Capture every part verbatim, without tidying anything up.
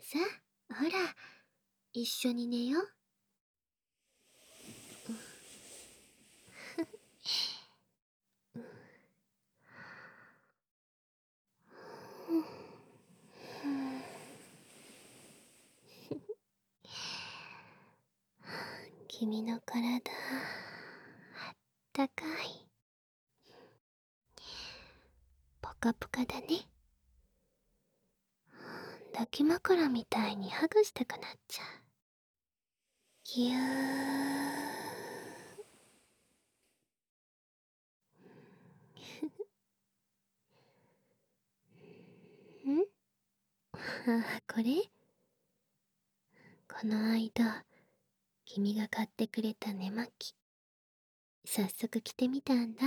さあ、ほら、一緒に寝よう。君の体、あったかい。ポカポカだね。抱き枕みたいにハグしたくなっちゃう。ぎゅー。んあ、これこの間、君が買ってくれた寝巻き。早速着てみたんだ。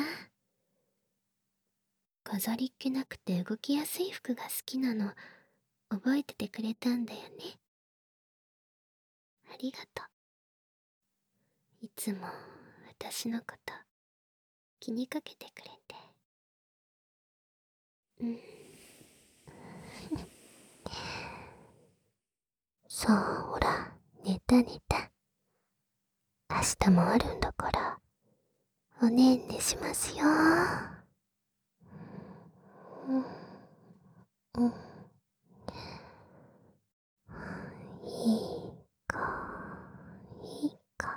飾りっ気なくて動きやすい服が好きなの、覚えててくれたんだよね。ありがとう。いつも私のこと気にかけてくれて。うん。さあ、ほら、寝た寝た。明日もあるんだから、おねんねしますよ。うん。うん。いいか、いいか。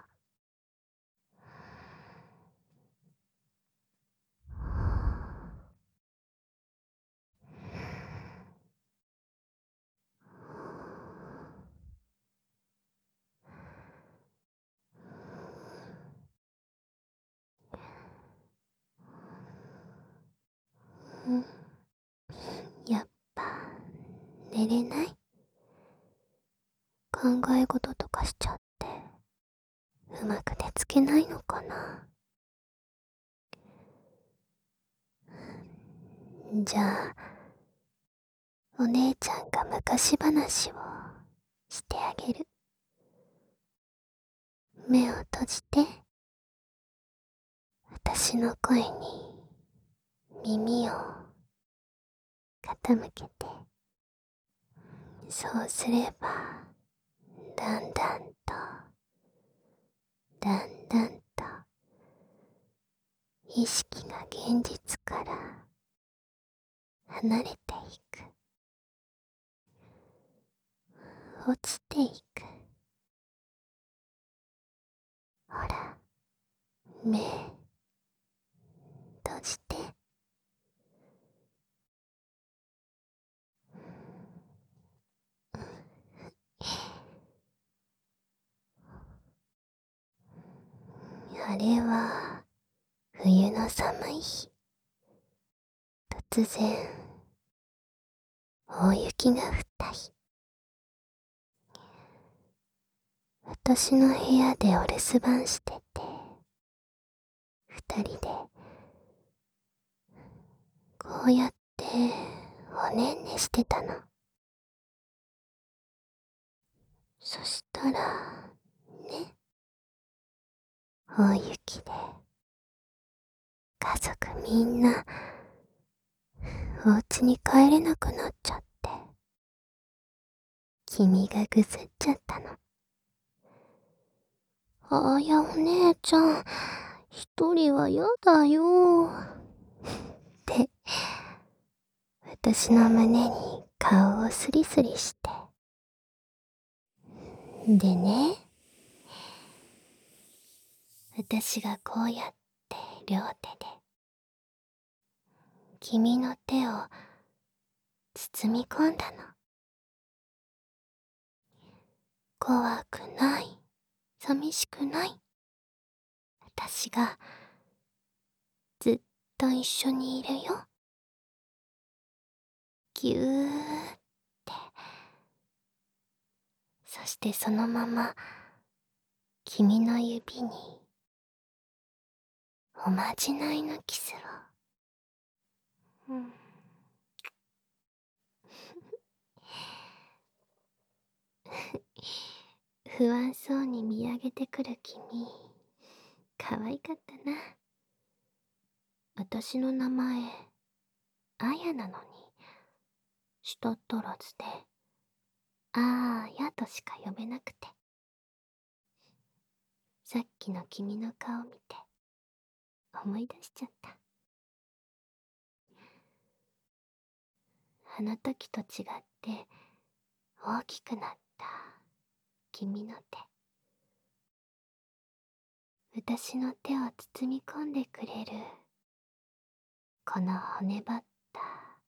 うん。やっぱ、寝れない？考え事とかしちゃって、うまく寝つけないのかな。じゃあ、お姉ちゃんが昔話をしてあげる。目を閉じて、私の声に耳を傾けて。そうすれば、だんだんと、だんだんと、意識が現実から離れていく。落ちていく。ほら、目、閉じて。あれは、冬の寒い日。突然、大雪が降った日。私の部屋でお留守番してて、二人で、こうやっておねんねしてたの。そしたら、ね、大雪で、家族みんな、お家に帰れなくなっちゃって、君がぐずっちゃったの。あやお姉ちゃん、一人はやだよ。って、私の胸に顔をスリスリして。でね、私がこうやって両手で、君の手を包み込んだの。怖くない、寂しくない。私がずっと一緒にいるよ。ぎゅーって。そしてそのまま君の指におまじないのキスを。うん。不安そうに見上げてくる君、可愛かったな。私の名前、あやなのに、舌足らずで、 あーやとしか呼べなくて、さっきの君の顔見て思い出しちゃった。あの時と違って大きくなった君の手、私の手を包み込んでくれるこの骨張った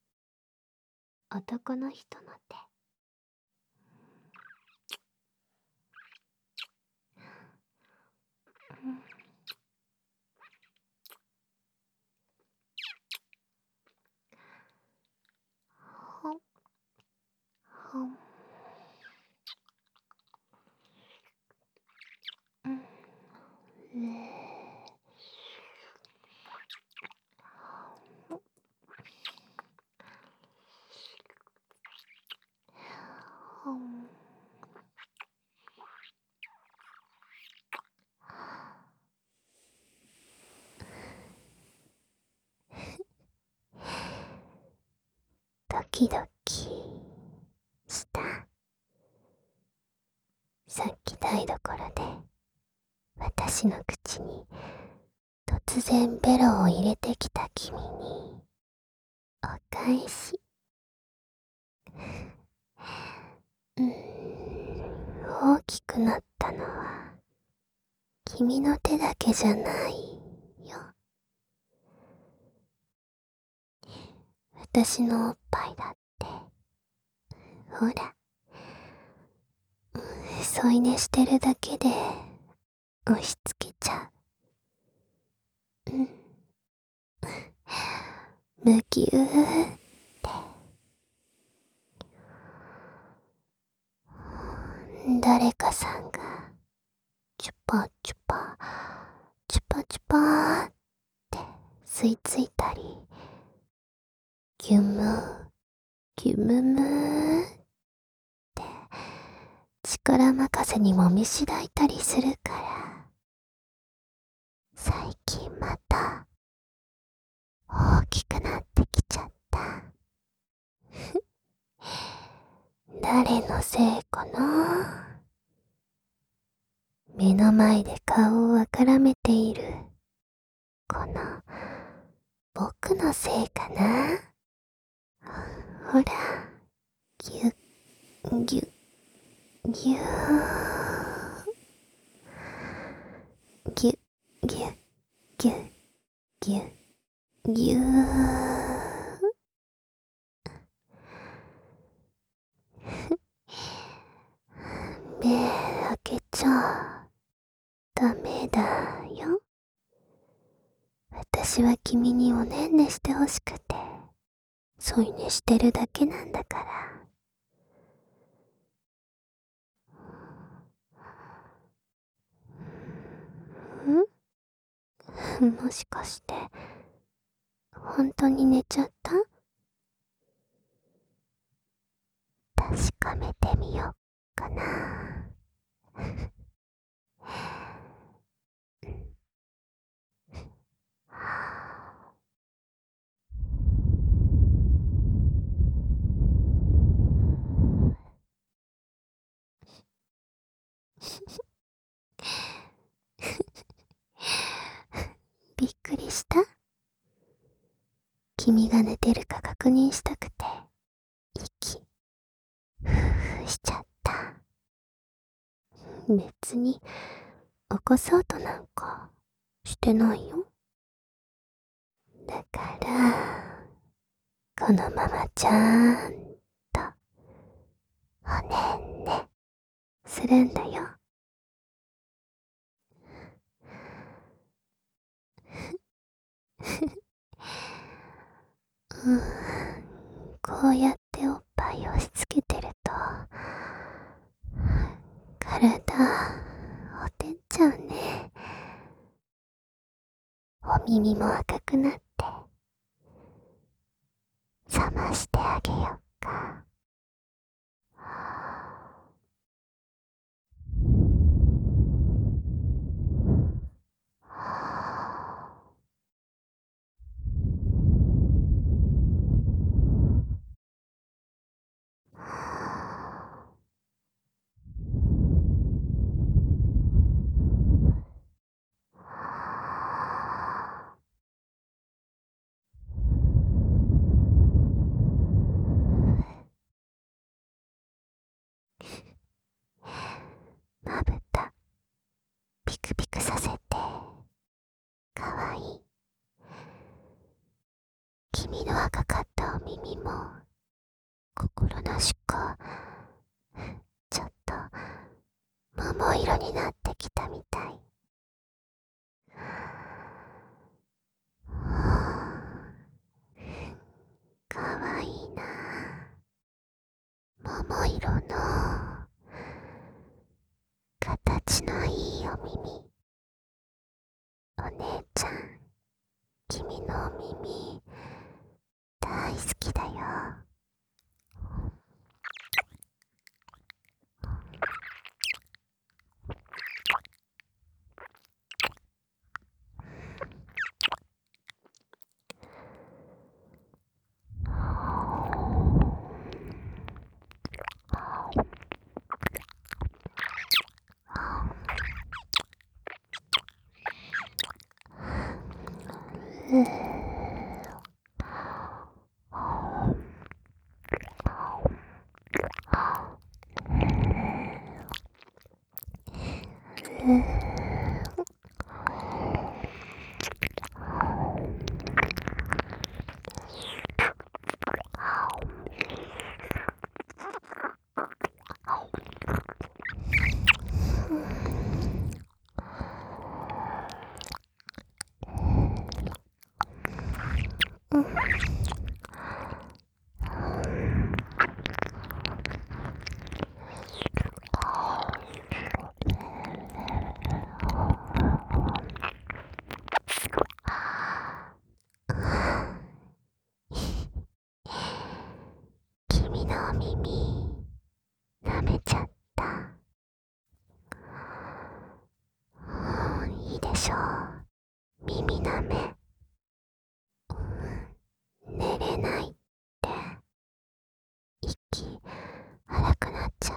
男の人の手。ほんほんうんほんドキドキした。さっき台所で私の口に突然ベロを入れてきた君にお返し。うーん大きくなったのは君の手だけじゃないよ。私のおっぱいだって、ほら、添い寝してるだけで押し付けちゃう。うん。むぎゅーって。誰かさんがチュパチュパチュパチュパーって吸い付いたり、ギュムギュムムーって力任せにもみしだいたりするから、最近また大きくなってきちゃった。誰のせいかな。目の前で顔をあからめているこの僕のせいかな。ほら、ぎゅっぎゅっぎゅーぎゅっぎゅっぎゅっぎゅっぎゅー。目開けちゃダメだよ。私は君におねんねしてほしくて添い寝してるだけなんだから。んもしかして本当に寝ちゃった？確かめてみよっかな。びっくりした？君が寝てるか確認したくて息ふうふうしちゃった。別に起こそうとなんかしてないよ。だからこのままちゃんとおねんねするんだよ。うん、こうやっておっぱい押し付けてると体ほてっちゃうね。お耳も赤くなって冷ましてあげよっか。 まぶたピクピクさせてかわいい。君の赤かったお耳も心なしかちょっと桃色になってきたみたい。かわいいな。桃色の形のいいお耳。お姉ちゃん、君のお耳大好きだよ。君のお耳舐めちゃった。いいでしょう、耳舐め。寝れないって息荒くなっちゃ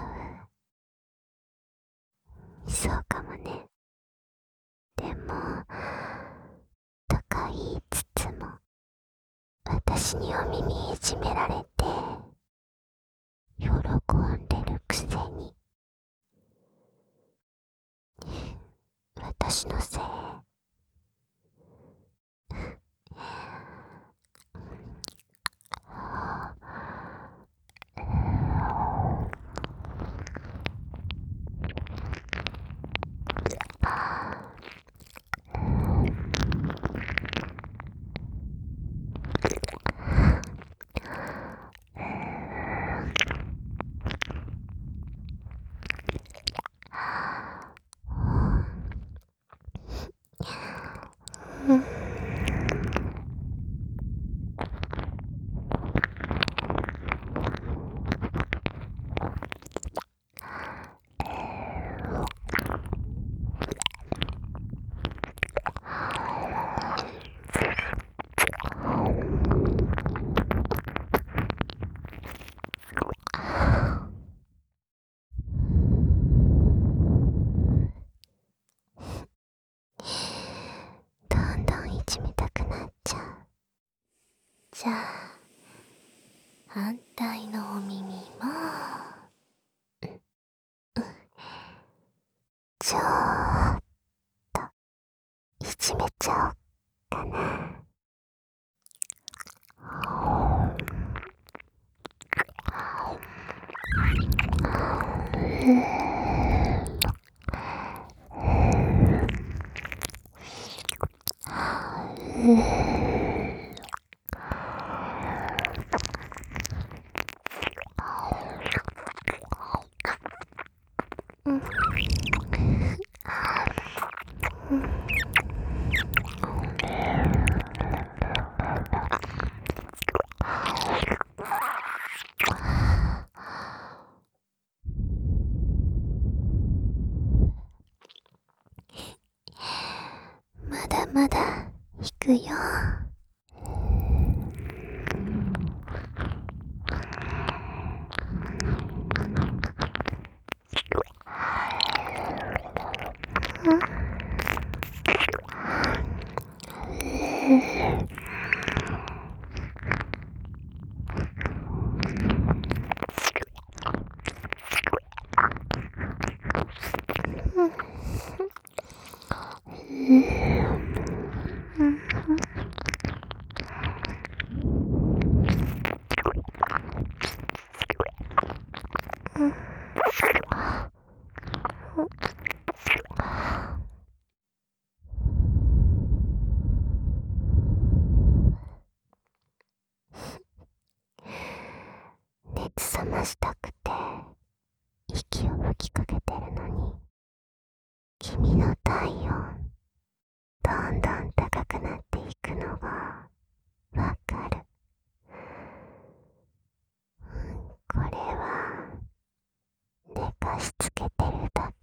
う。そうかもね。でもとか言いつつも私にお耳いじめられて喜んでるくせに。私のせい。どんどんいじめたくなっちゃう。じゃあ反対のお耳もちょっといじめちゃおっかな。まだまだ弾くよ。 熱冷ましたくて息を吹きかけてるのに、君の体温どんどん高くなっていくのがわかる。これは寝かしつけてるだ